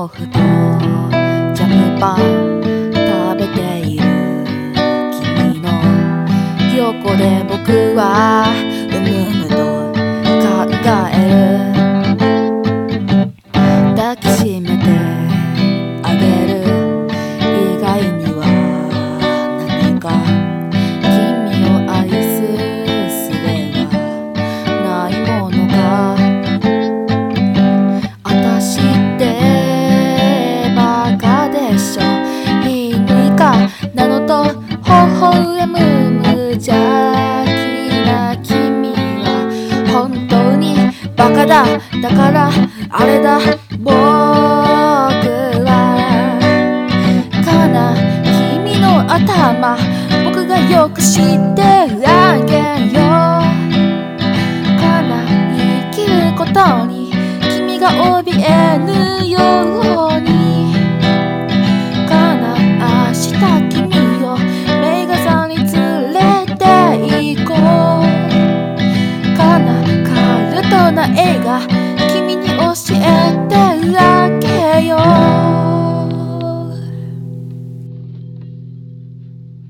もふとジャムパン食べている君の横で僕はうむむと考える。抱きしめてあげる以外には何か君を愛す術がないものか。あたしってバカでしょ。皮肉かなのと微笑む無邪気な君は本当にバカだ。だからあれだ、僕は君の頭僕がよく知ってあげようかな。生きることに君が怯えぬようにかな。明日君を名画座に連れて行こうかな。カルトな映画君に教えて